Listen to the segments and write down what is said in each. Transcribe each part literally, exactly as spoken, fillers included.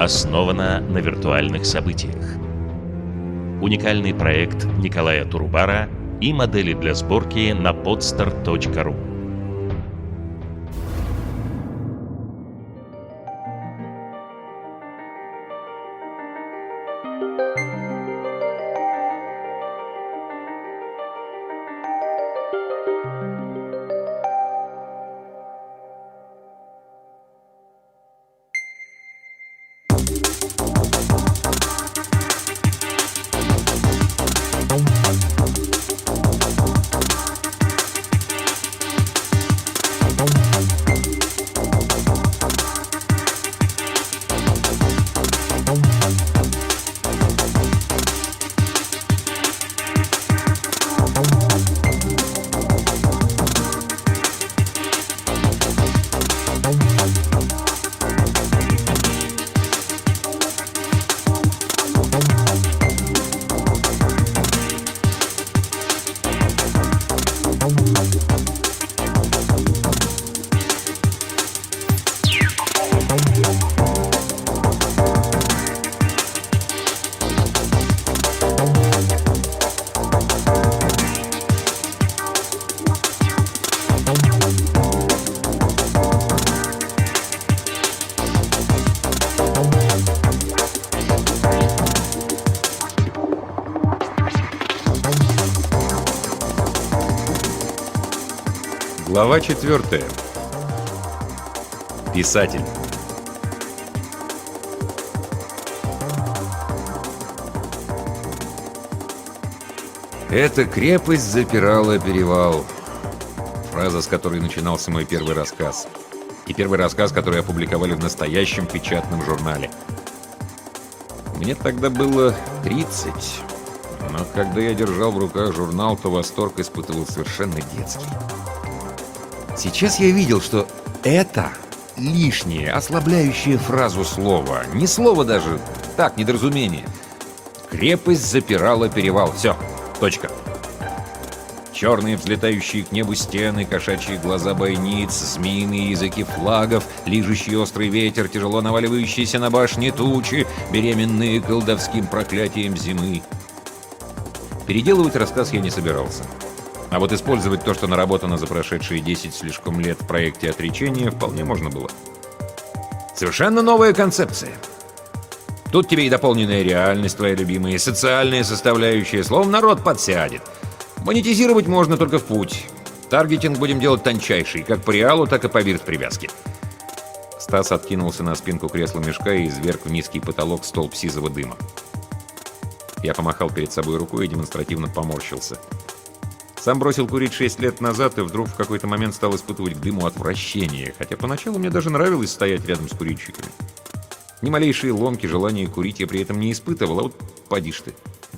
основана на виртуальных событиях. Уникальный проект Николая Турубара и модели для сборки на podster точка ру. Глава четвертая. Писатель. Эта крепость запирала перевал. Фраза, с которой начинался мой первый рассказ. И первый рассказ, который опубликовали в настоящем печатном журнале. Мне тогда было тридцать. Но когда я держал в руках журнал, то восторг испытывал совершенно детский. Сейчас я видел, что это лишнее, ослабляющее фразу слово. Не слово даже, так, недоразумение. Крепость запирала перевал. Все, точка. Черные взлетающие к небу стены, кошачьи глаза бойниц, змеиные языки флагов, лижущий острый ветер, тяжело наваливающиеся на башни тучи, беременные колдовским проклятием зимы. Переделывать рассказ я не собирался. А вот использовать то, что наработано за прошедшие десять слишком лет в проекте «Отречение», вполне можно было. Совершенно новая концепция. Тут тебе и дополненная реальность, твоя любимая, и социальная составляющая. Словом, народ подсядет. Монетизировать можно только в путь. Таргетинг будем делать тончайший, как по реалу, так и по вирт-привязке. Стас откинулся на спинку кресла-мешка и изверг в низкий потолок столб сизого дыма. Я помахал перед собой рукой и демонстративно поморщился. Сам бросил курить шесть лет назад и вдруг в какой-то момент стал испытывать к дыму отвращение, хотя поначалу мне даже нравилось стоять рядом с курильщиками. Ни малейшей ломки желания курить я при этом не испытывал, а вот поди ж ты.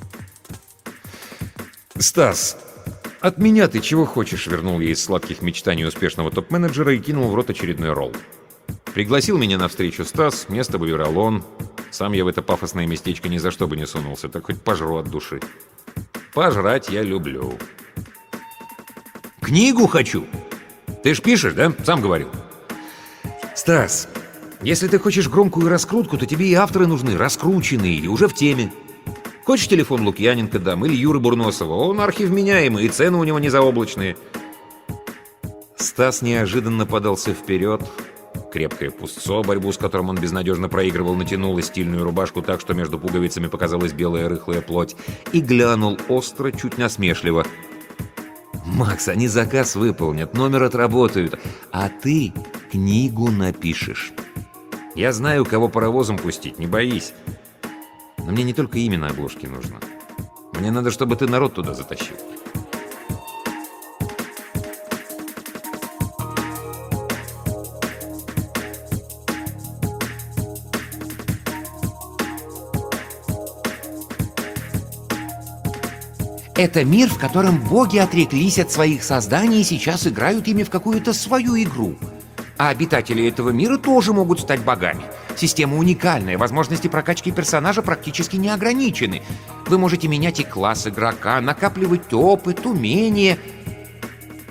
«Стас, от меня ты чего хочешь?» — вернул я из сладких мечтаний успешного топ-менеджера и кинул в рот очередной ролл. Пригласил меня на встречу Стас, место выбирал он. Сам я в это пафосное местечко ни за что бы не сунулся, так хоть пожру от души. Пожрать я люблю. «Книгу хочу!» «Ты ж пишешь, да? Сам говорил». «Стас, если ты хочешь громкую раскрутку, то тебе и авторы нужны, раскрученные и уже в теме. Хочешь телефон Лукьяненко дам или Юры Бурносова? Он архивменяемый, и цены у него не заоблачные». Стас неожиданно подался вперед. Крепкое пустцо, борьбу с которым он безнадежно проигрывал, натянуло стильную рубашку так, что между пуговицами показалась белая рыхлая плоть, и глянул остро, чуть насмешливо. «Макс, они заказ выполнят, номер отработают, а ты книгу напишешь. Я знаю, кого паровозом пустить, не боись. Но мне не только имя на обложке нужно. Мне надо, чтобы ты народ туда затащил». Это мир, в котором боги отреклись от своих созданий и сейчас играют ими в какую-то свою игру. А обитатели этого мира тоже могут стать богами. Система уникальная, возможности прокачки персонажа практически не ограничены. Вы можете менять и класс игрока, накапливать опыт, умения.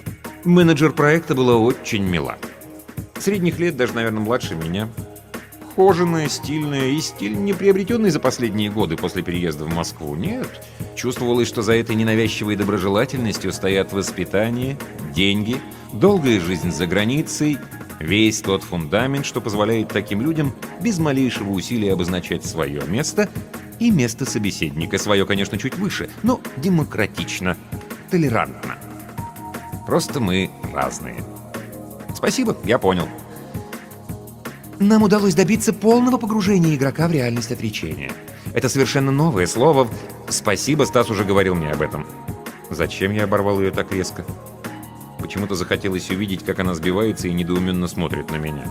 Менеджер проекта была очень мила. Средних лет, даже, наверное, младше меня. ухоженная, стильная, и стиль не приобретенный за последние годы после переезда в Москву. Нет. Чувствовалось, что за этой ненавязчивой доброжелательностью стоят воспитание, деньги, долгая жизнь за границей, весь тот фундамент, что позволяет таким людям без малейшего усилия обозначать свое место и место собеседника. Свое, конечно, чуть выше, но демократично, толерантно. Просто мы разные. Спасибо, я понял. Нам удалось добиться полного погружения игрока в реальность отречения. Это совершенно новое слово. Спасибо, Стас уже говорил мне об этом. Зачем я оборвал ее так резко? Почему-то захотелось увидеть, как она сбивается и недоуменно смотрит на меня.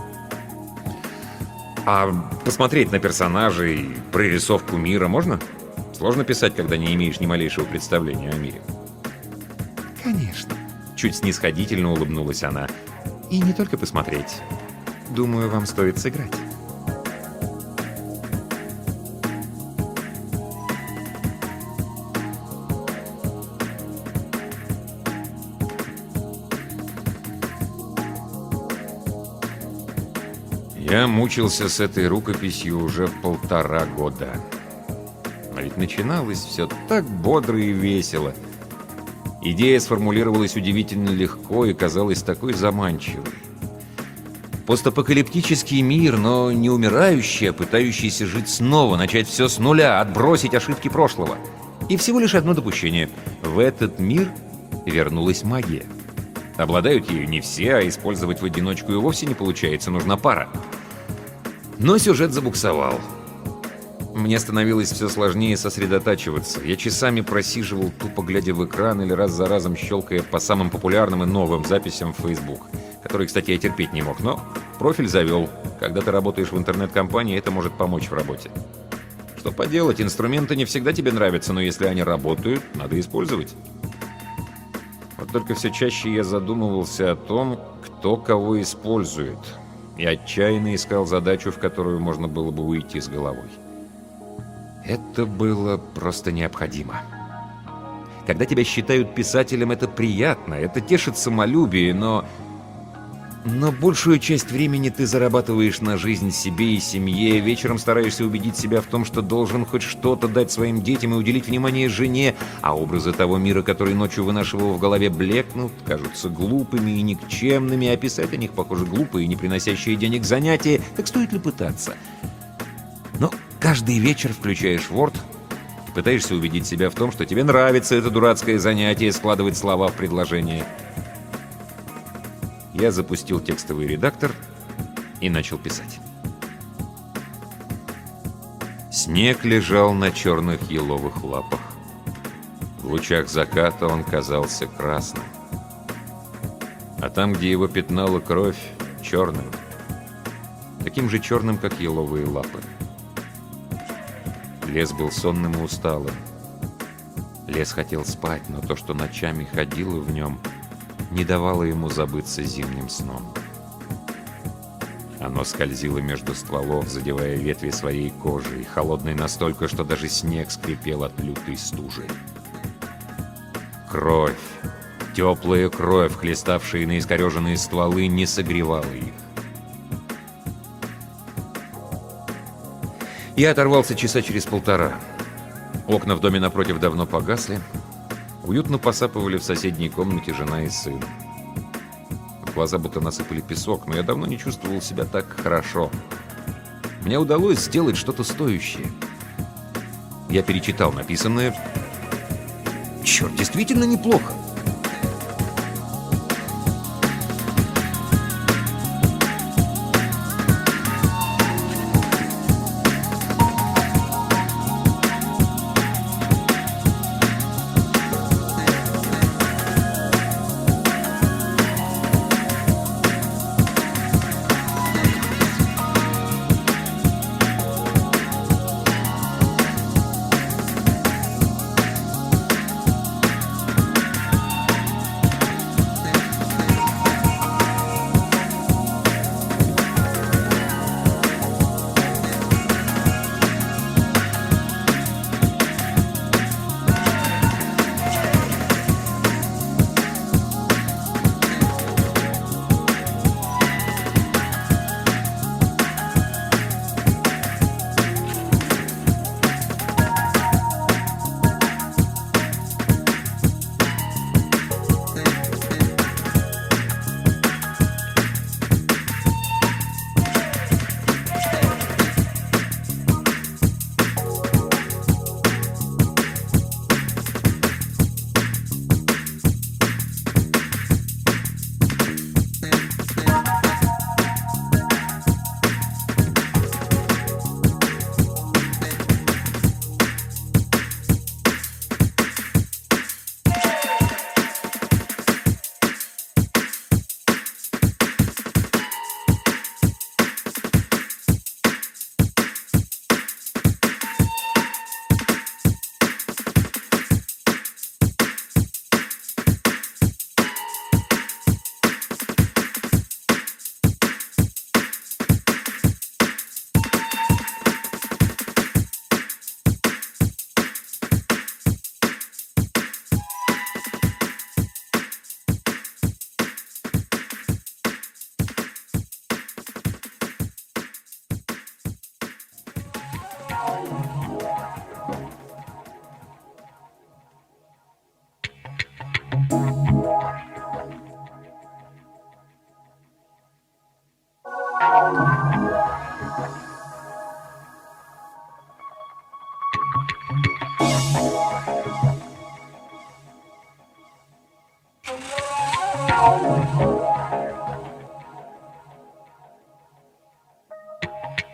А посмотреть на персонажей, прорисовку мира можно? Сложно писать, когда не имеешь ни малейшего представления о мире. Конечно. Чуть снисходительно улыбнулась она. И не только посмотреть. Думаю, вам стоит сыграть. Я мучился с этой рукописью уже полтора года. А ведь начиналось все так бодро и весело. Идея сформулировалась удивительно легко и казалась такой заманчивой. Постапокалиптический мир, но не умирающий, а пытающийся жить снова, начать все с нуля, отбросить ошибки прошлого. И всего лишь одно допущение. В этот мир вернулась магия. Обладают ею не все, а использовать в одиночку и вовсе не получается, нужна пара. Но сюжет забуксовал. Мне становилось все сложнее сосредотачиваться. Я часами просиживал, тупо глядя в экран или раз за разом щелкая по самым популярным и новым записям в Facebook, которые, кстати, я терпеть не мог, но профиль завел. Когда ты работаешь в интернет-компании, это может помочь в работе. Что поделать, инструменты не всегда тебе нравятся, но если они работают, надо использовать. Вот только все чаще я задумывался о том, кто кого использует, и отчаянно искал задачу, в которую можно было бы уйти с головой. Это было просто необходимо. Когда тебя считают писателем, это приятно, это тешит самолюбие, но... Но большую часть времени ты зарабатываешь на жизнь себе и семье, вечером стараешься убедить себя в том, что должен хоть что-то дать своим детям и уделить внимание жене, а образы того мира, который ночью вынашивал в голове, блекнут, кажутся глупыми и никчемными, а писать о них, похоже, глупые и не приносящие денег занятия, так стоит ли пытаться? Но каждый вечер включаешь Word, пытаешься убедить себя в том, что тебе нравится это дурацкое занятие складывать слова в предложение. Я запустил текстовый редактор и начал писать. Снег лежал на черных еловых лапах. В лучах заката он казался красным. А там, где его пятнала кровь, черным. Таким же черным, как еловые лапы. Лес был сонным и усталым. Лес хотел спать, но то, что ночами ходило в нем, не давало ему забыться зимним сном. Оно скользило между стволов, задевая ветви своей кожей, холодной настолько, что даже снег скрипел от лютой стужи. Кровь, теплая кровь, хлеставшая на искореженные стволы, не согревала их. Я оторвался часа через полтора. Окна в доме напротив давно погасли. Уютно посапывали в соседней комнате жена и сын. В глаза будто насыпали песок, но я давно не чувствовал себя так хорошо. Мне удалось сделать что-то стоящее. Я перечитал написанное. Черт, действительно неплохо.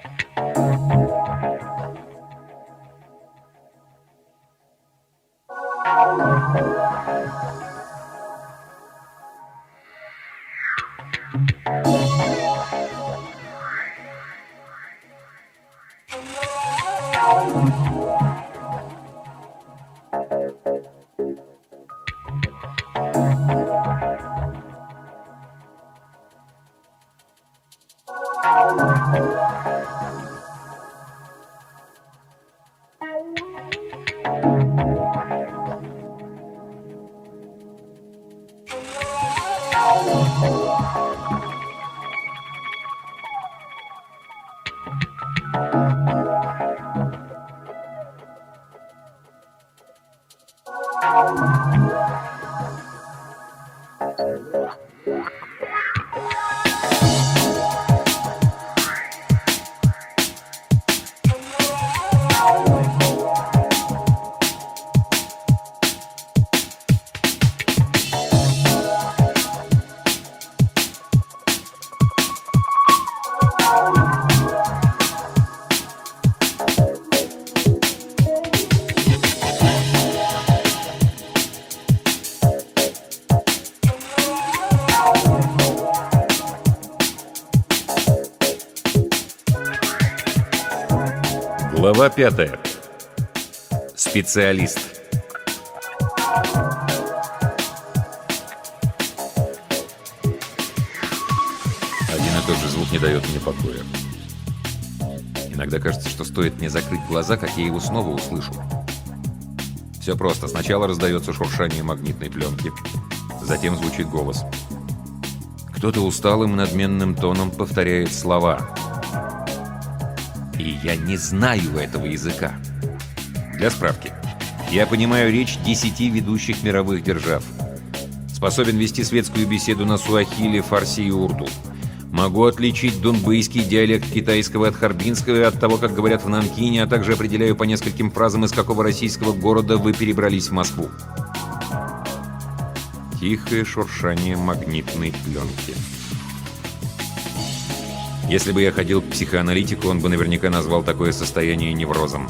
Глава пятая. Специалист. Один и тот же звук не дает мне покоя. Иногда кажется, что стоит мне закрыть глаза, как я его снова услышу. Все просто. Сначала раздается шуршание магнитной пленки. Затем звучит голос. Кто-то усталым надменным тоном повторяет слова. И я не знаю этого языка. Для справки. Я понимаю речь десяти ведущих мировых держав. Способен вести светскую беседу на суахили, фарси и урду. Могу отличить дунбэйский диалект китайского от харбинского и от того, как говорят в Нанкине, а также определяю по нескольким фразам, из какого российского города вы перебрались в Москву. Тихое шуршание магнитной пленки. Если бы я ходил к психоаналитику, он бы наверняка назвал такое состояние неврозом.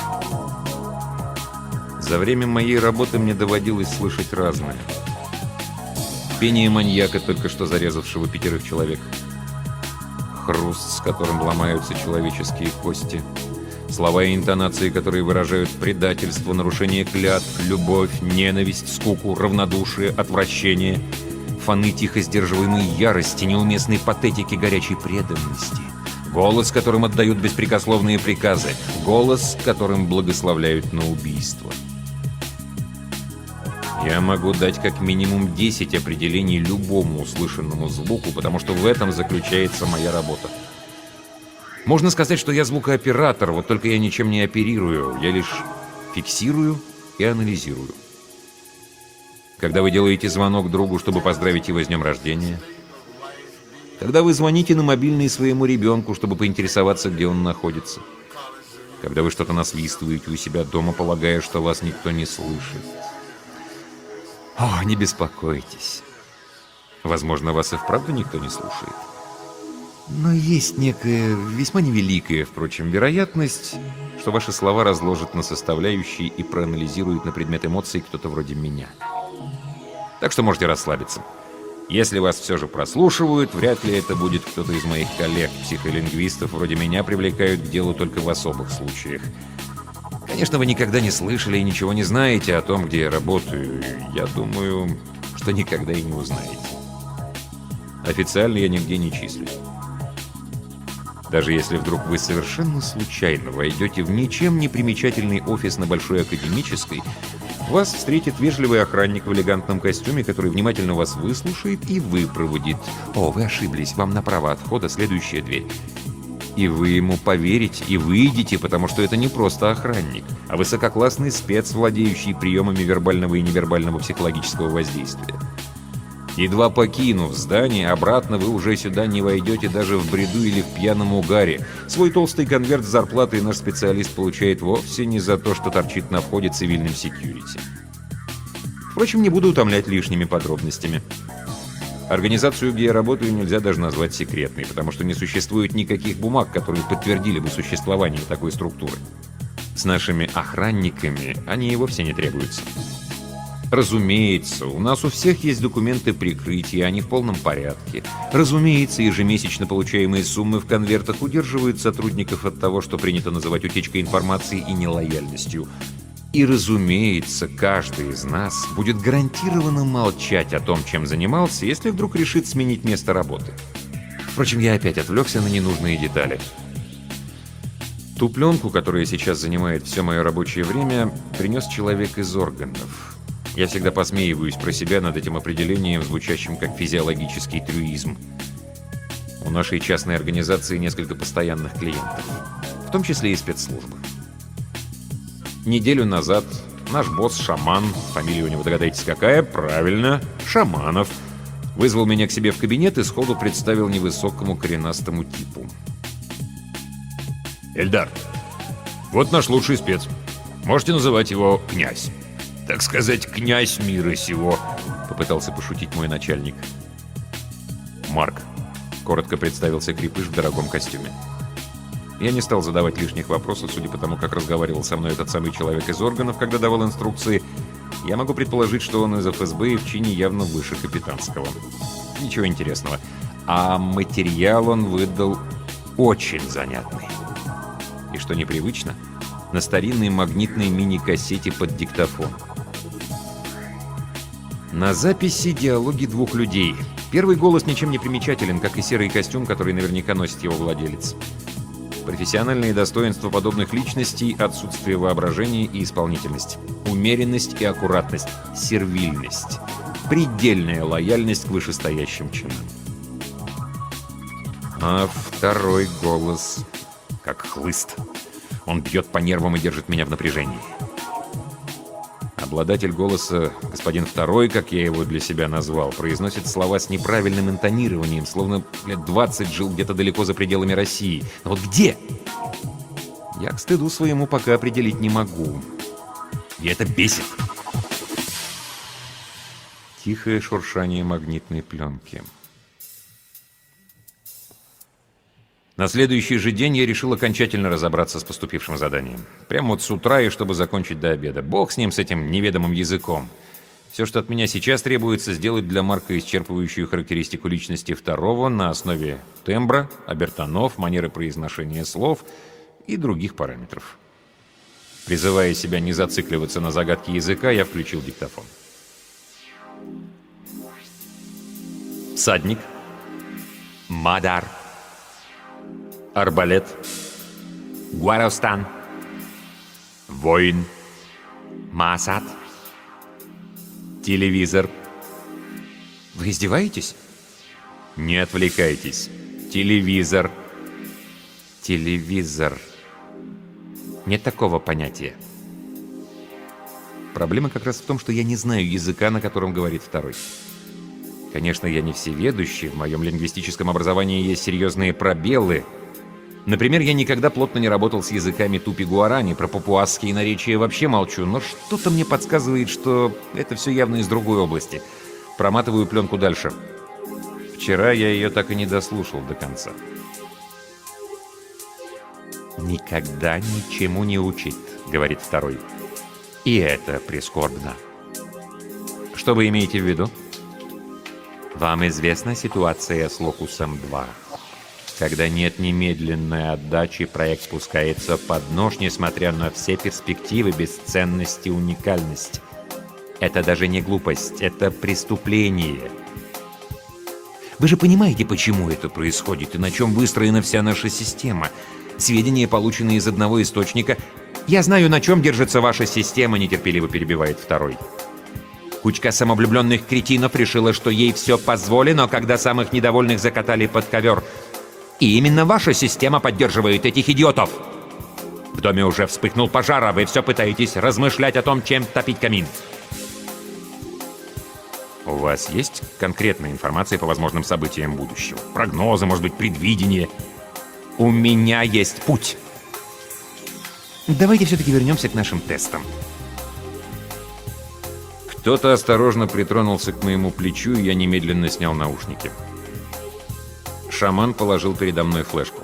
За время моей работы мне доводилось слышать разное. Пение маньяка, только что зарезавшего пятерых человек. Хруст, с которым ломаются человеческие кости. Слова и интонации, которые выражают предательство, нарушение клятв, любовь, ненависть, скуку, равнодушие, отвращение. Фоны тихо сдерживаемой ярости, неуместной патетики, горячей преданности. Голос, которым отдают беспрекословные приказы. Голос, которым благословляют на убийство. Я могу дать как минимум десять определений любому услышанному звуку, потому что в этом заключается моя работа. Можно сказать, что я звукооператор, вот только я ничем не оперирую, я лишь фиксирую и анализирую. Когда вы делаете звонок другу, чтобы поздравить его с днем рождения. Когда вы звоните на мобильный своему ребенку, чтобы поинтересоваться, где он находится. Когда вы что-то насвистываете у себя дома, полагая, что вас никто не слышит. О, не беспокойтесь. Возможно, вас и вправду никто не слушает. Но есть некая, весьма невеликая, впрочем, вероятность, что ваши слова разложат на составляющие и проанализирует на предмет эмоций кто-то вроде меня. Так что можете расслабиться. Если вас все же прослушивают, вряд ли это будет кто-то из моих коллег. Психолингвистов вроде меня привлекают к делу только в особых случаях. Конечно, вы никогда не слышали и ничего не знаете о том, где я работаю. Я думаю, что никогда и не узнаете. Официально я нигде не числюсь. Даже если вдруг вы совершенно случайно войдете в ничем не примечательный офис на Большой Академической, вас встретит вежливый охранник в элегантном костюме, который внимательно вас выслушает и выпроводит. О, вы ошиблись, вам направо от входа следующая дверь. И вы ему поверите и выйдете, потому что это не просто охранник, а высококлассный спец, владеющий приемами вербального и невербального психологического воздействия. Едва покинув здание, обратно вы уже сюда не войдете даже в бреду или в пьяном угаре. Свой толстый конверт с зарплатой наш специалист получает вовсе не за то, что торчит на входе цивильным секьюрити. Впрочем, не буду утомлять лишними подробностями. Организацию, где я работаю, нельзя даже назвать секретной, потому что не существует никаких бумаг, которые подтвердили бы существование такой структуры. С нашими охранниками они и вовсе не требуются. Разумеется, у нас у всех есть документы прикрытия, они в полном порядке. Разумеется, ежемесячно получаемые суммы в конвертах удерживают сотрудников от того, что принято называть утечкой информации и нелояльностью. И, разумеется, каждый из нас будет гарантированно молчать о том, чем занимался, если вдруг решит сменить место работы. Впрочем, я опять отвлекся на ненужные детали. Ту пленку, которая сейчас занимает все мое рабочее время, принес человек из органов. Я всегда посмеиваюсь про себя над этим определением, звучащим как физиологический трюизм. У нашей частной организации несколько постоянных клиентов, в том числе и спецслужбы. Неделю назад наш босс Шаман, фамилия у него догадайтесь какая, правильно, Шаманов, вызвал меня к себе в кабинет и сходу представил невысокому коренастому типу. «Эльдар, вот наш лучший спец. Можете называть его князь. Так сказать, князь мира сего», — попытался пошутить мой начальник. «Марк», — коротко представился крепыш в дорогом костюме. Я не стал задавать лишних вопросов, судя по тому, как разговаривал со мной этот самый человек из органов, когда давал инструкции. Я могу предположить, что он из эф эс бэ и в чине явно выше капитанского. Ничего интересного. А материал он выдал очень занятный. И что непривычно, на старинной магнитной мини-кассете под диктофон. На записи диалоги двух людей. Первый голос ничем не примечателен, как и серый костюм, который наверняка носит его владелец. Профессиональные достоинства подобных личностей — отсутствие воображения и исполнительность, умеренность и аккуратность, сервильность, предельная лояльность к вышестоящим чинам. А второй голос как хлыст. Он бьет по нервам и держит меня в напряжении. Обладатель голоса, господин Второй, как я его для себя назвал, произносит слова с неправильным интонированием, словно лет двадцать жил где-то далеко за пределами России. Но вот где? Я к стыду своему пока определить не могу. И это бесит. Тихое шуршание магнитной пленки. На следующий же день я решил окончательно разобраться с поступившим заданием. Прямо вот с утра и чтобы закончить до обеда. Бог с ним, с этим неведомым языком. Все, что от меня сейчас требуется, сделать для Марка исчерпывающую характеристику личности Второго на основе тембра, обертонов, манеры произношения слов и других параметров. Призывая себя не зацикливаться на загадке языка, я включил диктофон. Всадник. Мадар. Арбалет. Гуаростан. Воин. Маасад. Телевизор. Вы издеваетесь? Не отвлекайтесь. Телевизор. Телевизор. Нет такого понятия. Проблема как раз в том, что я не знаю языка, на котором говорит Второй. Конечно, я не всеведущий, в моем лингвистическом образовании есть серьезные пробелы. Например, я никогда плотно не работал с языками тупи-гуарани, про папуасские наречия вообще молчу, но что-то мне подсказывает, что это все явно из другой области. Проматываю пленку дальше. Вчера я ее так и не дослушал до конца. «Никогда ничему не учит», — говорит Второй. И это прискорбно. Что вы имеете в виду? Вам известна ситуация с Локусом два. Когда нет немедленной отдачи, проект пускается под нож, несмотря на все перспективы, бесценность и уникальность. Это даже не глупость, это преступление. Вы же понимаете, почему это происходит и на чем выстроена вся наша система. Сведения, полученные из одного источника. «Я знаю, на чем держится ваша система», — нетерпеливо перебивает Второй. Кучка самовлюбленных кретинов решила, что ей все позволено, когда самых недовольных закатали под ковер. И именно ваша система поддерживает этих идиотов. В доме уже вспыхнул пожар, а вы все пытаетесь размышлять о том, чем топить камин. У вас есть конкретная информация по возможным событиям будущего? Прогнозы, может быть, предвидение? У меня есть путь. Давайте все-таки вернемся к нашим тестам. Кто-то осторожно притронулся к моему плечу, и я немедленно снял наушники. Шаман положил передо мной флешку.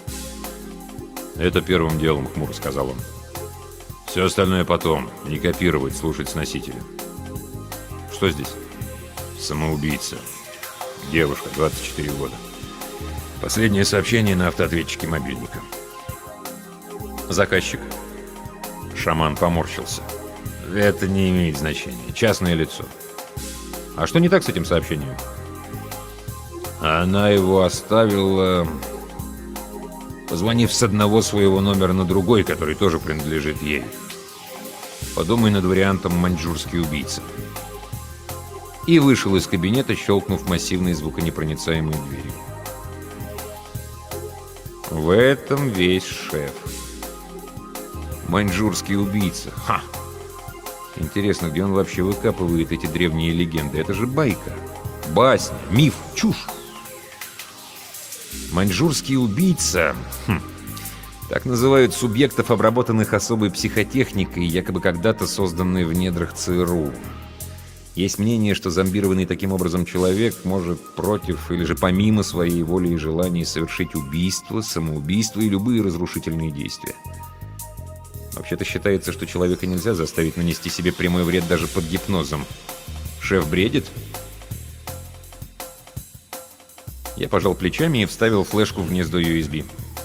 «Это первым делом», — хмуро сказал он. «Все остальное потом. Не копировать, слушать с носителя». «Что здесь?» «Самоубийца. Девушка, двадцать четыре года. Последнее сообщение на автоответчике мобильника». «Заказчик?» Шаман поморщился. «Это не имеет значения. Частное лицо». «А что не так с этим сообщением?» Она его оставила, позвонив с одного своего номера на другой, который тоже принадлежит ей. Подумай над вариантом «маньчжурский убийца». И вышел из кабинета, щелкнув массивной звуконепроницаемой дверью. В этом весь шеф. Маньчжурский убийца. Ха! Интересно, где он вообще выкапывает эти древние легенды? Это же байка, басня, миф, чушь. Маньчжурский убийца... Хм. Так называют субъектов, обработанных особой психотехникой, якобы когда-то созданной в недрах ЦРУ. Есть мнение, что зомбированный таким образом человек может против или же помимо своей воли и желаний совершить убийство, самоубийство и любые разрушительные действия. Вообще-то считается, что человека нельзя заставить нанести себе прямой вред даже под гипнозом. Шеф бредит? Я пожал плечами и вставил флешку в гнездо ю эс би.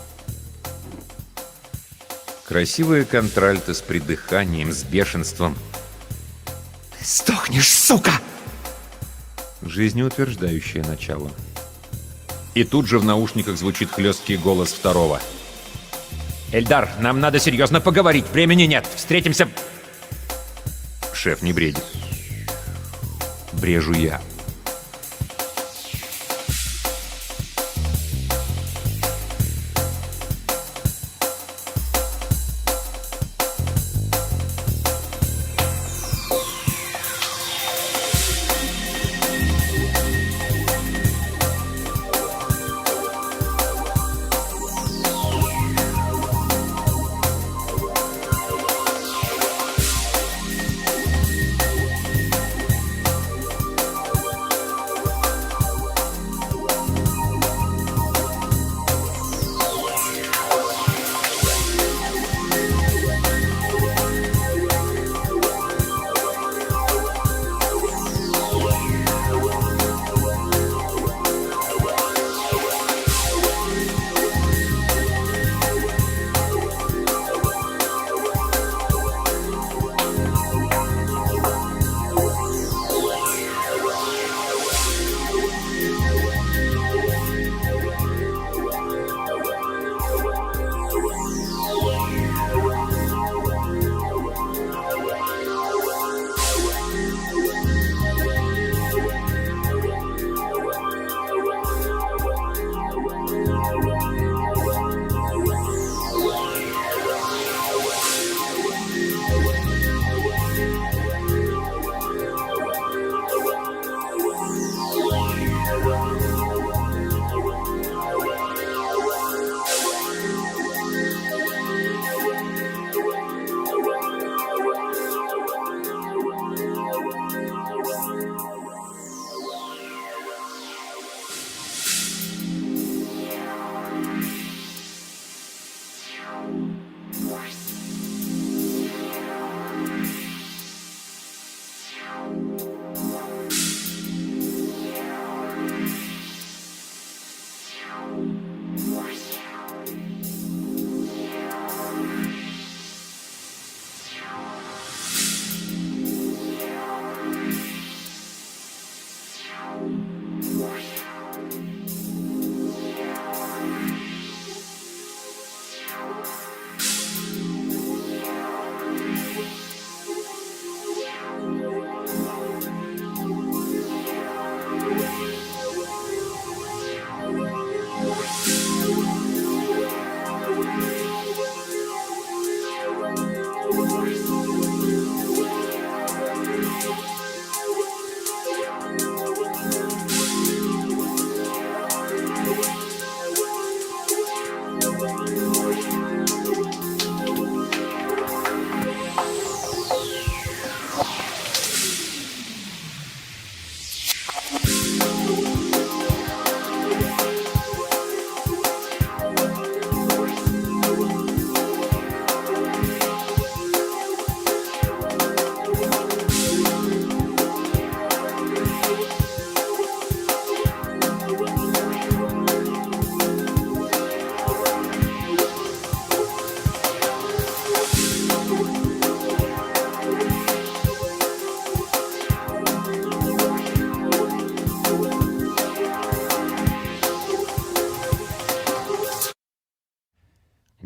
Красивые контральты с придыханием, с бешенством. «Сдохнешь, сука!» Жизнеутверждающее начало. И тут же в наушниках звучит хлесткий голос второго. «Эльдар, нам надо серьезно поговорить, времени нет, встретимся...» Шеф не бредит. Брежу я.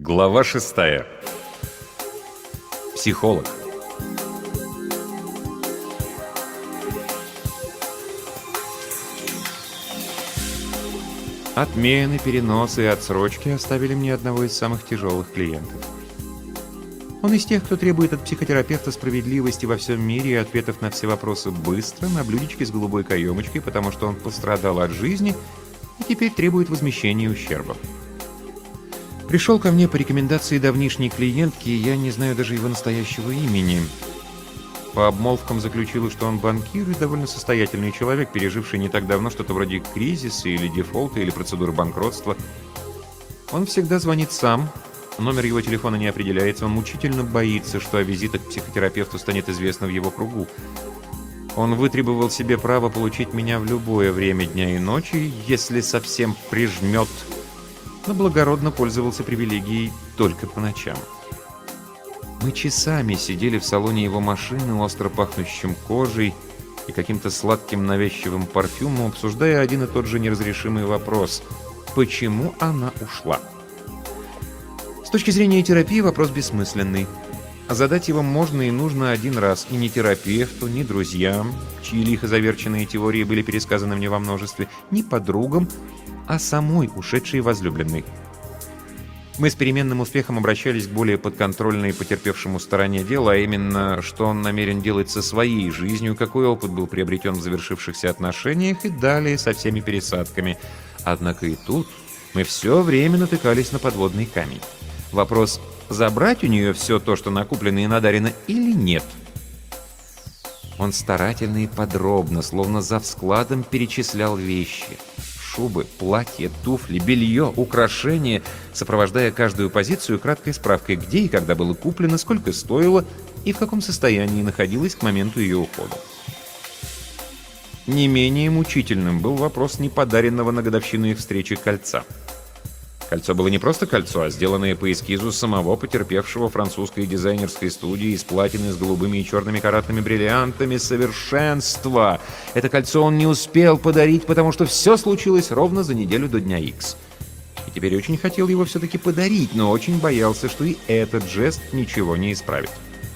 Глава шестая. Психолог. Отмены, переносы и отсрочки оставили мне одного из самых тяжелых клиентов. Он из тех, кто требует от психотерапевта справедливости во всем мире и ответов на все вопросы быстро, на блюдечке с голубой каемочкой, потому что он пострадал от жизни и теперь требует возмещения ущерба. Пришел ко мне по рекомендации давнишней клиентки, и я не знаю даже его настоящего имени. По обмолвкам заключила, что он банкир и довольно состоятельный человек, переживший не так давно что-то вроде кризиса или дефолта, или процедуры банкротства. Он всегда звонит сам, номер его телефона не определяется, он мучительно боится, что о визитах к психотерапевту станет известно в его кругу. Он вытребовал себе право получить меня в любое время дня и ночи, если совсем прижмет, но благородно пользовался привилегией только по ночам. Мы часами сидели в салоне его машины, остро пахнущим кожей и каким-то сладким навязчивым парфюмом, обсуждая один и тот же неразрешимый вопрос – почему она ушла? С точки зрения терапии вопрос бессмысленный. Задать его можно и нужно один раз, и ни терапевту, ни друзьям, чьи лихо заверченные теории были пересказаны мне во множестве, ни подругам, а самой ушедшей возлюбленной. Мы с переменным успехом обращались к более подконтрольной потерпевшему стороне дела, а именно, что он намерен делать со своей жизнью, какой опыт был приобретен в завершившихся отношениях и далее со всеми пересадками. Однако и тут мы все время натыкались на подводный камень. Вопрос, забрать у нее все то, что накоплено и надарено, или нет? Он старательно и подробно, словно за складом, перечислял вещи. Шубы, платья, туфли, белье, украшения, сопровождая каждую позицию краткой справкой, где и когда было куплено, сколько стоило и в каком состоянии находилось к моменту ее ухода. Не менее мучительным был вопрос неподаренного на годовщину их встречи кольца. Кольцо было не просто кольцо, а сделанное по эскизу самого потерпевшего французской дизайнерской студии из платины с голубыми и черными каратными бриллиантами. Совершенство! Это кольцо он не успел подарить, потому что все случилось ровно за неделю до дня Икс. И теперь очень хотел его все-таки подарить, но очень боялся, что и этот жест ничего не исправит.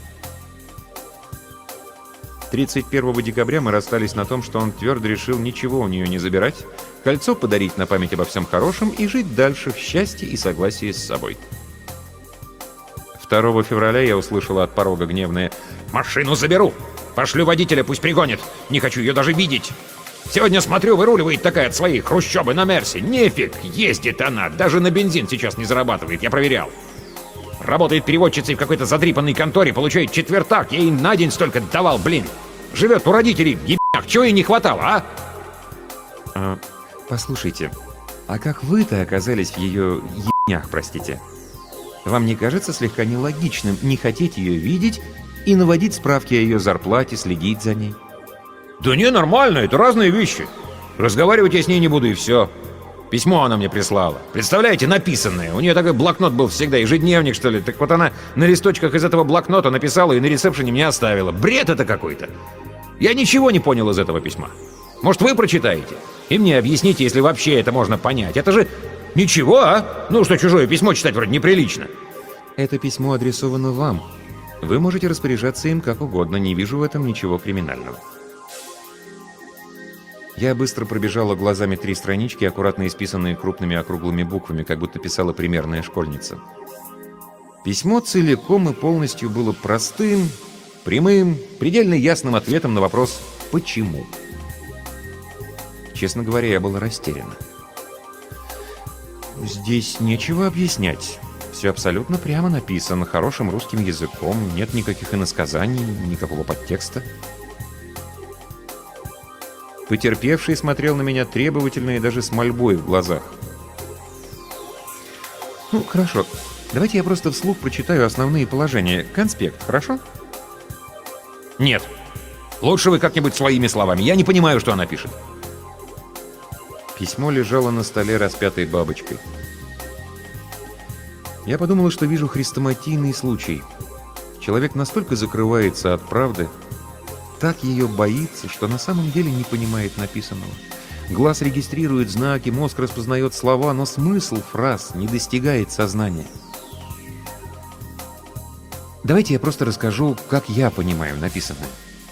тридцать первого декабря мы расстались на том, что он твердо решил ничего у нее не забирать, кольцо подарить на память обо всем хорошем и жить дальше в счастье и согласии с собой. второго февраля я услышала от порога гневное: «Машину заберу! Пошлю водителя, пусть пригонит! Не хочу ее даже видеть! Сегодня, смотрю, выруливает такая от своей хрущобы на Мерсе! Нефиг! Ездит она! Даже на бензин сейчас не зарабатывает, я проверял! Работает переводчицей в какой-то задрипанной конторе, получает четвертак, я ей на день столько давал, блин! Живет у родителей в ебнях, чего ей не хватало, а?» а «Послушайте, а как вы-то оказались в ее ебнях, простите? Вам не кажется слегка нелогичным не хотеть ее видеть и наводить справки о ее зарплате, следить за ней?» «Да не, нормально, это разные вещи. Разговаривать я с ней не буду, и все. Письмо она мне прислала. Представляете, написанное. У нее такой блокнот был всегда, ежедневник, что ли. Так вот она на листочках из этого блокнота написала и на ресепшене мне оставила. Бред это какой-то. Я ничего не понял из этого письма. Может, вы прочитаете? И мне объясните, если вообще это можно понять. Это же ничего, а? Ну что, чужое письмо читать вроде неприлично». «Это письмо адресовано вам. Вы можете распоряжаться им как угодно. Не вижу в этом ничего криминального». Я быстро пробежала глазами три странички, аккуратно исписанные крупными округлыми буквами, как будто писала примерная школьница. Письмо целиком и полностью было простым, прямым, предельно ясным ответом на вопрос «почему?». Честно говоря, я была растеряна. Здесь нечего объяснять. Все абсолютно прямо написано, хорошим русским языком, нет никаких иносказаний, никакого подтекста. Потерпевший смотрел на меня требовательно и даже с мольбой в глазах. «Ну, хорошо. Давайте я просто вслух прочитаю основные положения. Конспект, хорошо?» «Нет. Лучше вы как-нибудь своими словами. Я не понимаю, что она пишет». Письмо лежало на столе распятой бабочкой. Я подумала, что вижу хрестоматийный случай. Человек настолько закрывается от правды, так ее боится, что на самом деле не понимает написанного. Глаз регистрирует знаки, мозг распознает слова, но смысл фраз не достигает сознания. Давайте я просто расскажу, как я понимаю написанное.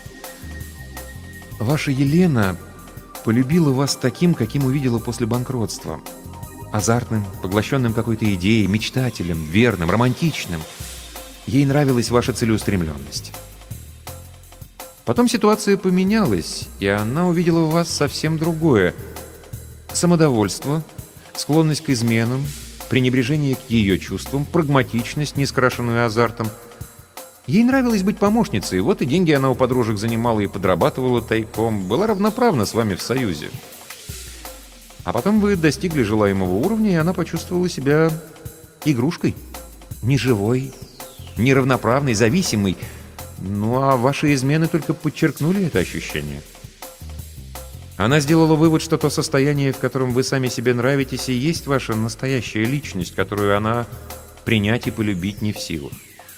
Ваша Елена полюбила вас таким, каким увидела после банкротства. Азартным, поглощенным какой-то идеей, мечтателем, верным, романтичным. Ей нравилась ваша целеустремленность. Потом ситуация поменялась, и она увидела в вас совсем другое. Самодовольство, склонность к изменам, пренебрежение к ее чувствам, прагматичность, не скрашенную азартом. Ей нравилось быть помощницей, вот и деньги она у подружек занимала и подрабатывала тайком, была равноправна с вами в союзе. А потом вы достигли желаемого уровня, и она почувствовала себя игрушкой. Неживой, неравноправной, зависимой. Ну а ваши измены только подчеркнули это ощущение. Она сделала вывод, что то состояние, в котором вы сами себе нравитесь, и есть ваша настоящая личность, которую она принять и полюбить не в силах.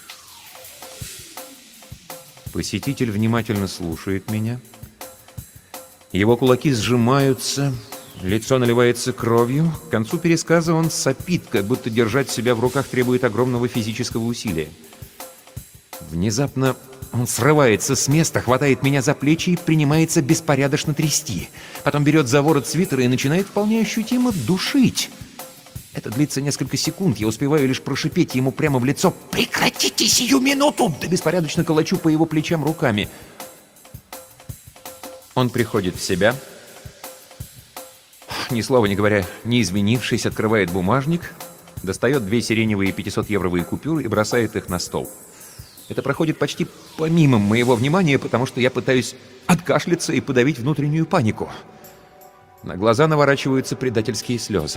Посетитель внимательно слушает меня. Его кулаки сжимаются, лицо наливается кровью. К концу пересказа он сопит, как будто держать себя в руках требует огромного физического усилия. Внезапно он срывается с места, хватает меня за плечи и принимается беспорядочно трясти. Потом берет за ворот свитера и начинает вполне ощутимо душить. Это длится несколько секунд. Я успеваю лишь прошипеть ему прямо в лицо: «Прекратите сию минуту!» Да беспорядочно колочу по его плечам руками. Он приходит в себя. Ни слова не говоря, не изменившись, открывает бумажник, достает две сиреневые пятисотевровые купюры и бросает их на стол. Это проходит почти помимо моего внимания, потому что я пытаюсь откашляться и подавить внутреннюю панику. На глаза наворачиваются предательские слезы.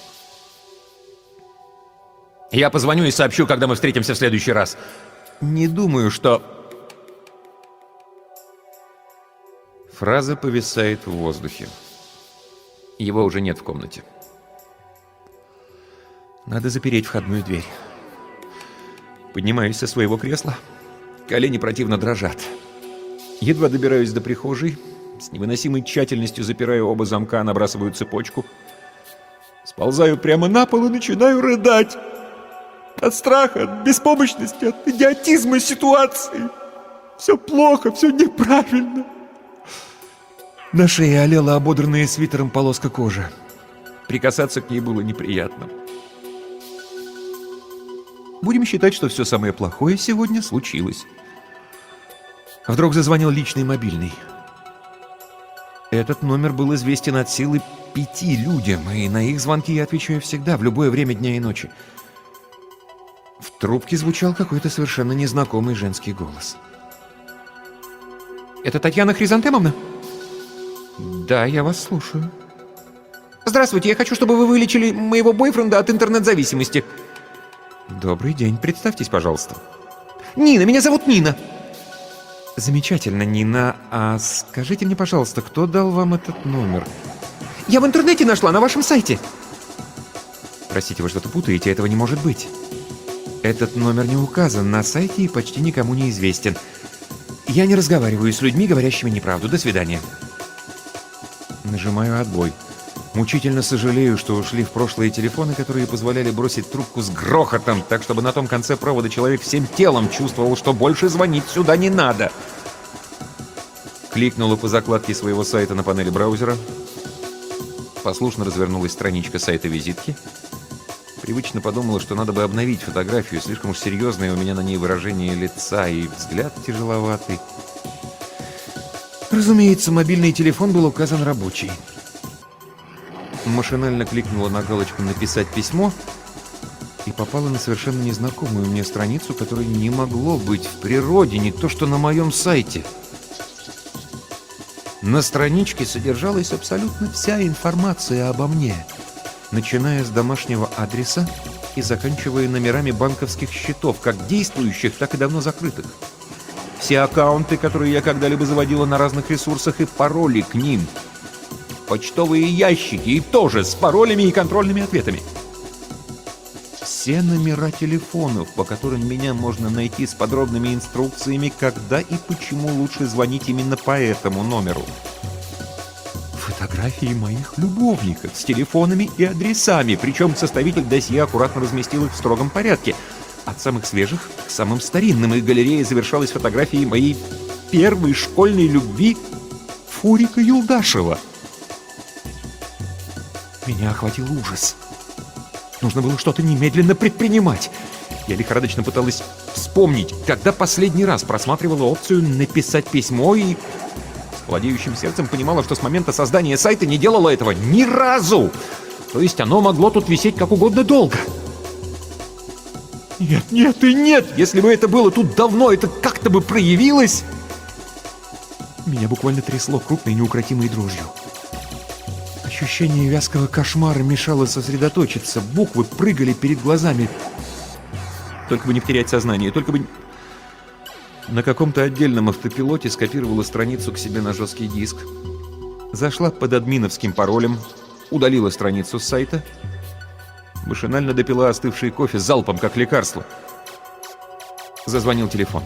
«Я позвоню и сообщу, когда мы встретимся в следующий раз. Не думаю, что...» Фраза повисает в воздухе. Его уже нет в комнате. Надо запереть входную дверь. Поднимаюсь со своего кресла. Колени противно дрожат. Едва добираюсь до прихожей. С невыносимой тщательностью запираю оба замка, набрасываю цепочку. Сползаю прямо на пол и начинаю рыдать. От страха, от беспомощности, от идиотизма ситуации. Все плохо, все неправильно. На шее олела ободранная свитером полоска кожи. Прикасаться к ней было неприятно. Будем считать, что все самое плохое сегодня случилось. Вдруг зазвонил личный мобильный. Этот номер был известен от силы пяти людям, и на их звонки я отвечаю всегда, в любое время дня и ночи. В трубке звучал какой-то совершенно незнакомый женский голос. «Это Татьяна Хризантемовна?» «Да, я вас слушаю». «Здравствуйте, я хочу, чтобы вы вылечили моего бойфренда от интернет-зависимости». «Добрый день, представьтесь, пожалуйста». «Нина, меня зовут Нина». «Замечательно, Нина. А скажите мне, пожалуйста, кто дал вам этот номер?» «Я в интернете нашла, на вашем сайте». «Простите, вы что-то путаете, этого не может быть. Этот номер не указан на сайте и почти никому не известен. Я не разговариваю с людьми, говорящими неправду. До свидания». Нажимаю отбой. Мучительно сожалею, что ушли в прошлые телефоны, которые позволяли бросить трубку с грохотом, так чтобы на том конце провода человек всем телом чувствовал, что больше звонить сюда не надо. Кликнула по закладке своего сайта на панели браузера. Послушно развернулась страничка сайта визитки. Привычно подумала, что надо бы обновить фотографию, слишком уж серьезное у меня на ней выражение лица и взгляд тяжеловатый. Разумеется, мобильный телефон был указан рабочий. Машинально кликнула на галочку «Написать письмо» и попала на совершенно незнакомую мне страницу, которой не могло быть в природе, не то что на моем сайте. На страничке содержалась абсолютно вся информация обо мне, начиная с домашнего адреса и заканчивая номерами банковских счетов, как действующих, так и давно закрытых. Все аккаунты, которые я когда-либо заводила на разных ресурсах, и пароли к ним. Почтовые ящики, и тоже с паролями и контрольными ответами. Все номера телефонов, по которым меня можно найти с подробными инструкциями, когда и почему лучше звонить именно по этому номеру. Фотографии моих любовников с телефонами и адресами, причем составитель досье аккуратно разместил их в строгом порядке. От самых свежих к самым старинным, и галерея завершалась фотографией моей первой школьной любви Фурика Юлдашева. Меня охватил ужас. Нужно было что-то немедленно предпринимать. Я лихорадочно пыталась вспомнить, когда последний раз просматривала опцию «Написать письмо» и с владеющим сердцем понимала, что с момента создания сайта не делала этого ни разу. То есть оно могло тут висеть как угодно долго. Нет, нет и нет! Если бы это было тут давно, это как-то бы проявилось. Меня буквально трясло крупной неукротимой дрожью. Ощущение вязкого кошмара мешало сосредоточиться. Буквы прыгали перед глазами. Только бы не потерять сознание, только бы... На каком-то отдельном автопилоте скопировала страницу к себе на жесткий диск. Зашла под админовским паролем, удалила страницу с сайта, машинально допила остывший кофе залпом, как лекарство. Зазвонил телефон.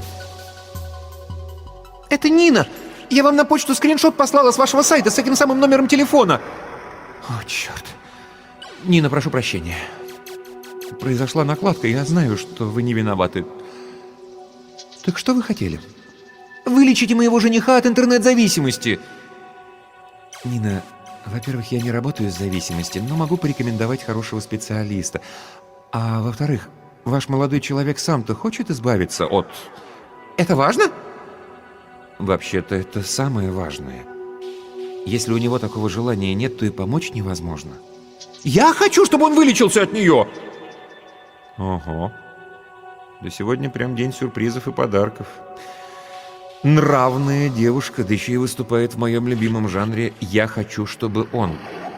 «Это Нина! Я вам на почту скриншот послала с вашего сайта с этим самым номером телефона!» «О, черт! Нина, прошу прощения. Произошла накладка, я знаю, что вы не виноваты. Так что вы хотели? Вылечите моего жениха от интернет-зависимости!» «Нина, во-первых, я не работаю с зависимостью, но могу порекомендовать хорошего специалиста. А во-вторых, ваш молодой человек сам-то хочет избавиться от...» «Это важно?» «Вообще-то это самое важное. Если у него такого желания нет, то и помочь невозможно». «Я хочу, чтобы он вылечился от нее!» «Ого. Да сегодня прям день сюрпризов и подарков. Нравная девушка, да еще и выступает в моем любимом жанре «Я хочу, чтобы он».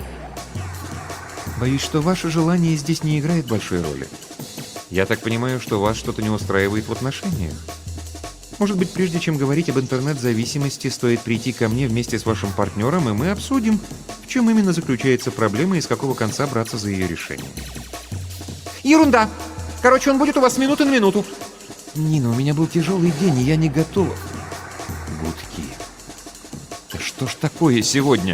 Боюсь, что ваше желание здесь не играет большой роли. Я так понимаю, что вас что-то не устраивает в отношениях. Может быть, прежде чем говорить об интернет-зависимости, стоит прийти ко мне вместе с вашим партнером, и мы обсудим, в чем именно заключается проблема и с какого конца браться за ее решение». «Ерунда! Короче, он будет у вас с минуты на минуту». «Нина, у меня был тяжелый день, и я не готова». Гудки. Да что ж такое сегодня?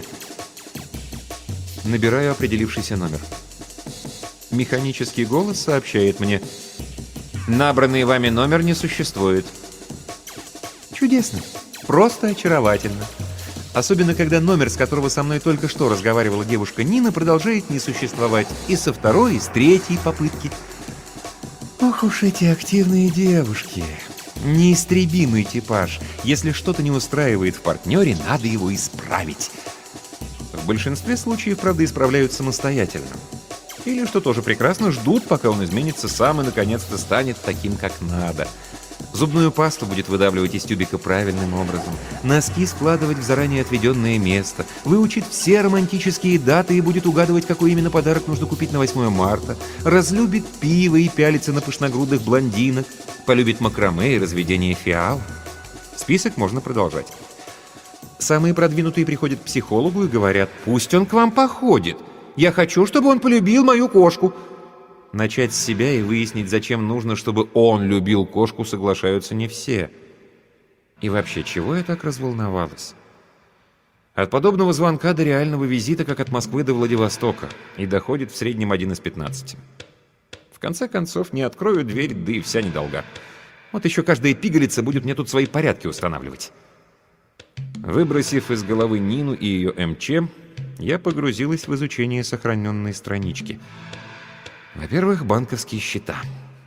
Набираю определившийся номер. Механический голос сообщает мне: «Набранный вами номер не существует». Чудесно. Просто очаровательно. Особенно, когда номер, с которого со мной только что разговаривала девушка Нина, продолжает не существовать и со второй, и с третьей попытки. Ох уж эти активные девушки. Неистребимый типаж. Если что-то не устраивает в партнере, надо его исправить. В большинстве случаев, правда, исправляют самостоятельно. Или, что тоже прекрасно, ждут, пока он изменится сам и наконец-то станет таким, как надо. Зубную пасту будет выдавливать из тюбика правильным образом, носки складывать в заранее отведенное место, выучит все романтические даты и будет угадывать, какой именно подарок нужно купить на восьмое марта, разлюбит пиво и пялится на пышногрудых блондинок, полюбит макраме и разведение фиал. Список можно продолжать. Самые продвинутые приходят к психологу и говорят: «Пусть он к вам походит. Я хочу, чтобы он полюбил мою кошку». Начать с себя и выяснить, зачем нужно, чтобы он любил кошку, соглашаются не все. И вообще, чего я так разволновалась? От подобного звонка до реального визита, как от Москвы до Владивостока, и доходит в среднем один из пятнадцати. В конце концов, не открою дверь, да и вся недолга. Вот еще каждая пигалица будет мне тут свои порядки устанавливать. Выбросив из головы Нину и ее МЧ, я погрузилась в изучение сохраненной странички. Во-первых, банковские счета.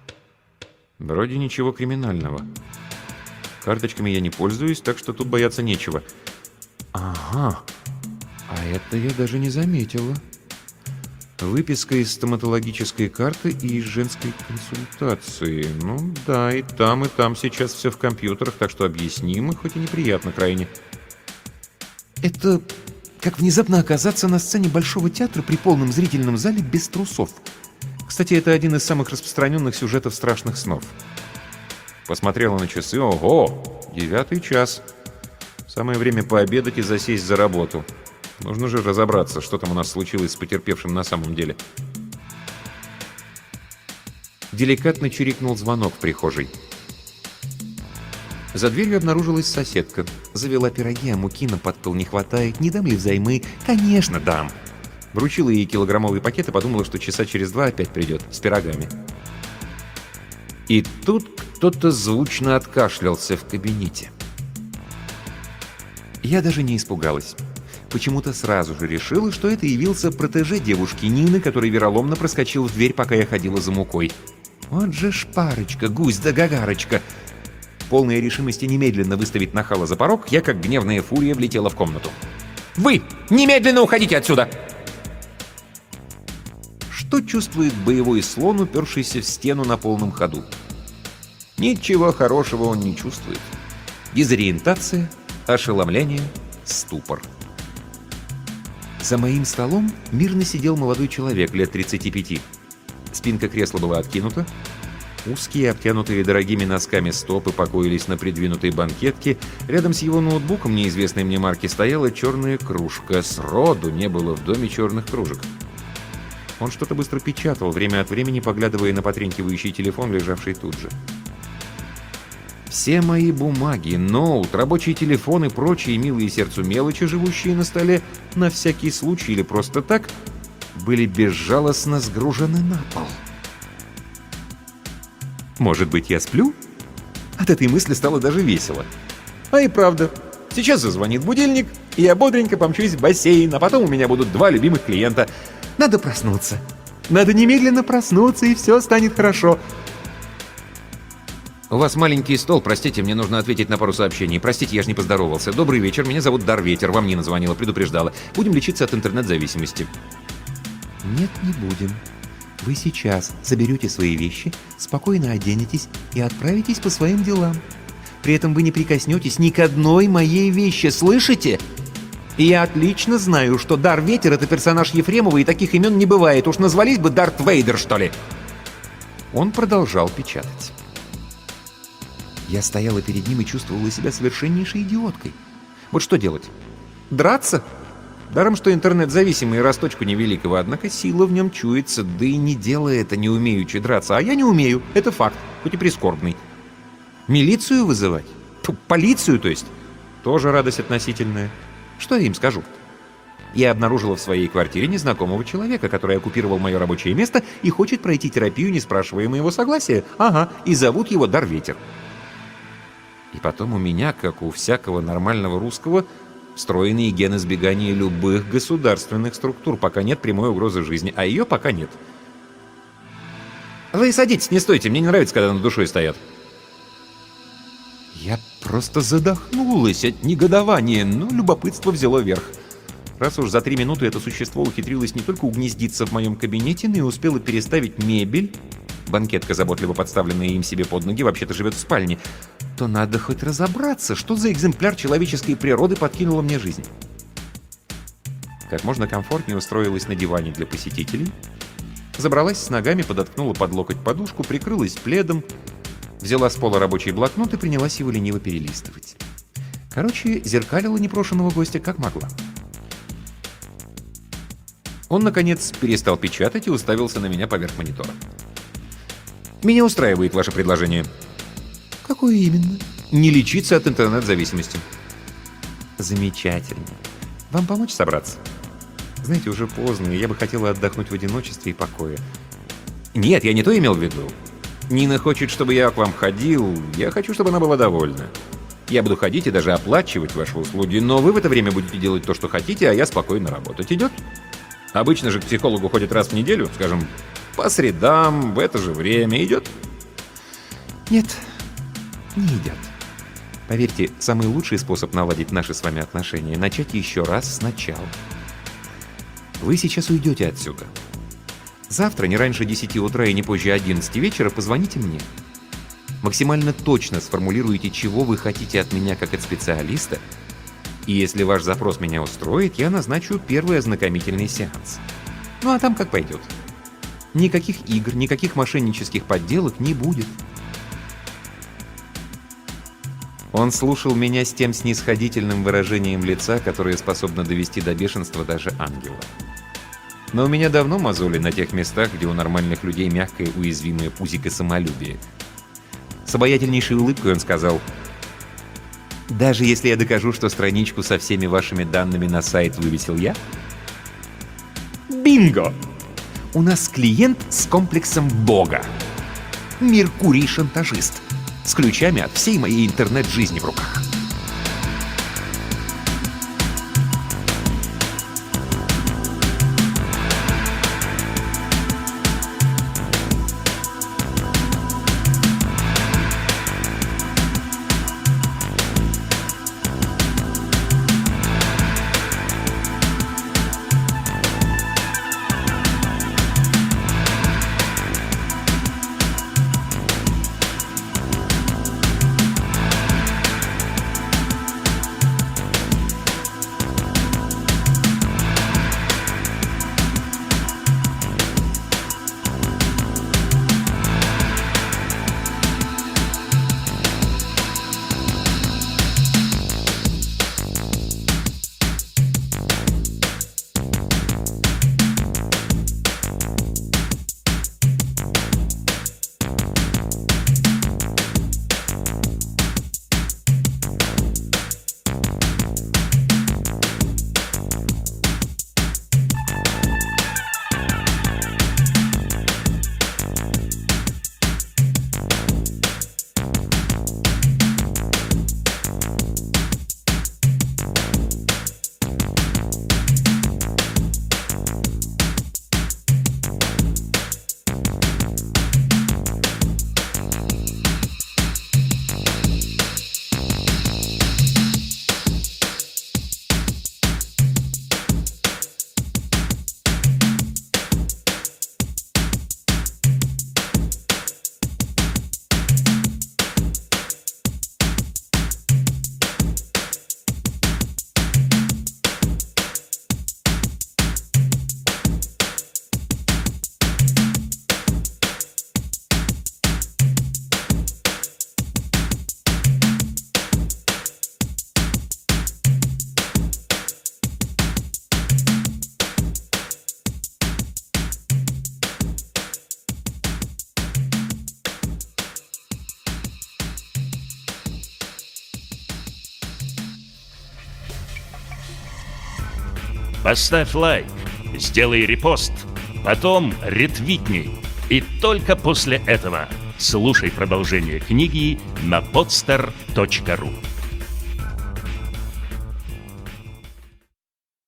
Вроде ничего криминального. Карточками я не пользуюсь, так что тут бояться нечего. Ага, а это я даже не заметила. Выписка из стоматологической карты и из женской консультации. Ну да, и там, и там сейчас все в компьютерах, так что объяснимо, хоть и неприятно крайне. Это как внезапно оказаться на сцене Большого театра при полном зрительном зале без трусов. Кстати, это один из самых распространенных сюжетов страшных снов. Посмотрела на часы. Ого! Девятый час. Самое время пообедать и засесть за работу. Нужно же разобраться, что там у нас случилось с потерпевшим на самом деле. Деликатно чирикнул звонок в прихожей. За дверью обнаружилась соседка. Завела пироги, а муки на подпол не хватает. Не дам ли взаймы? Конечно, дам. Вручила ей килограммовый пакет и подумала, что часа через два опять придет с пирогами. И тут кто-то звучно откашлялся в кабинете. Я даже не испугалась. Почему-то сразу же решила, что это явился протеже девушки Нины, который вероломно проскочил в дверь, пока я ходила за мукой. Вот же шпарочка, гусь да гагарочка. Полная решимости немедленно выставить нахала за порог, я, как гневная фурия, влетела в комнату. «Вы! Немедленно уходите отсюда!» Что чувствует боевой слон, упершийся в стену на полном ходу? Ничего хорошего он не чувствует. Дезориентация, ошеломление, ступор. За моим столом мирно сидел молодой человек лет тридцати пяти. Спинка кресла была откинута. Узкие, обтянутые дорогими носками стопы покоились на придвинутой банкетке. Рядом с его ноутбуком неизвестной мне марки стояла черная кружка. Сроду не было в доме черных кружек. Он что-то быстро печатал, время от времени поглядывая на потренькивающий телефон, лежавший тут же. Все мои бумаги, ноут, рабочий телефон и прочие милые сердцу мелочи, живущие на столе, на всякий случай или просто так, были безжалостно сгружены на пол. Может быть, я сплю? От этой мысли стало даже весело. А и правда, сейчас зазвонит будильник, и я бодренько помчусь в бассейн, а потом у меня будут два любимых клиента. Надо проснуться. Надо немедленно проснуться, и все станет хорошо. У вас маленький стол, простите, мне нужно ответить на пару сообщений. Простите, я же не поздоровался. Добрый вечер, меня зовут Дарветер, вам Нина звонила, предупреждала. Будем лечиться от интернет-зависимости. Нет, не будем. Вы сейчас заберете свои вещи, спокойно оденетесь и отправитесь по своим делам. При этом вы не прикоснетесь ни к одной моей вещи, слышите? И я отлично знаю, что Дарветер — это персонаж Ефремова, и таких имен не бывает. Уж назвались бы Дарт Вейдер, что ли? Он продолжал печатать. Я стояла перед ним и чувствовала себя совершеннейшей идиоткой. Вот что делать? Драться? Даром, что интернет-зависимый росточку невеликого, однако сила в нем чуется, да и не делая это, не умеючи драться. А я не умею, это факт, хоть и прискорбный. Милицию вызывать? Фу, полицию, то есть? Тоже радость относительная. Что я им скажу? Я обнаружила в своей квартире незнакомого человека, который оккупировал мое рабочее место и хочет пройти терапию, не спрашивая моего согласия. Ага, и зовут его Дарветер. И потом у меня, как у всякого нормального русского, встроенные гены сбегания любых государственных структур, пока нет прямой угрозы жизни, а ее пока нет. Вы садитесь, не стойте, мне не нравится, когда над душой стоят. Я просто задохнулась от негодования, но любопытство взяло верх. Раз уж за три минуты это существо ухитрилось не только угнездиться в моем кабинете, но и успело переставить мебель, банкетка, заботливо подставленная им себе под ноги, вообще-то живет в спальне, то надо хоть разобраться, что за экземпляр человеческой природы подкинула мне жизнь. Как можно комфортнее устроилась на диване для посетителей, забралась с ногами, подоткнула под локоть подушку, прикрылась пледом, взяла с пола рабочий блокнот и принялась его лениво перелистывать. Короче, зеркалила непрошенного гостя как могла. Он, наконец, перестал печатать и уставился на меня поверх монитора. «Меня устраивает ваше предложение». «Какое именно?» «Не лечиться от интернет-зависимости». «Замечательно. Вам помочь собраться?» «Знаете, уже поздно, и я бы хотела отдохнуть в одиночестве и покое». «Нет, я не то имел в виду. Нина хочет, чтобы я к вам ходил, я хочу, чтобы она была довольна. Я буду ходить и даже оплачивать ваши услуги, но вы в это время будете делать то, что хотите, а я спокойно работать. Идет? Обычно же к психологу ходят раз в неделю, скажем, по средам, в это же время. Идет?» «Нет, не идет. Поверьте, самый лучший способ наладить наши с вами отношения — начать еще раз сначала. Вы сейчас уйдете отсюда. Завтра, не раньше десяти утра и не позже одиннадцати вечера, позвоните мне. Максимально точно сформулируйте, чего вы хотите от меня как от специалиста, и если ваш запрос меня устроит, я назначу первый ознакомительный сеанс. Ну а там как пойдет. Никаких игр, никаких мошеннических подделок не будет». Он слушал меня с тем снисходительным выражением лица, которое способно довести до бешенства даже ангела. Но у меня давно мозоли на тех местах, где у нормальных людей мягкое, уязвимое пузико самолюбие. С обаятельнейшей улыбкой он сказал: «Даже если я докажу, что страничку со всеми вашими данными на сайт вывесил я, бинго! У нас клиент с комплексом Бога». Меркурий-шантажист. С ключами от всей моей интернет-жизни в руках. Поставь лайк, сделай репост, потом ретвитни. И только после этого слушай продолжение книги на podster точка ru.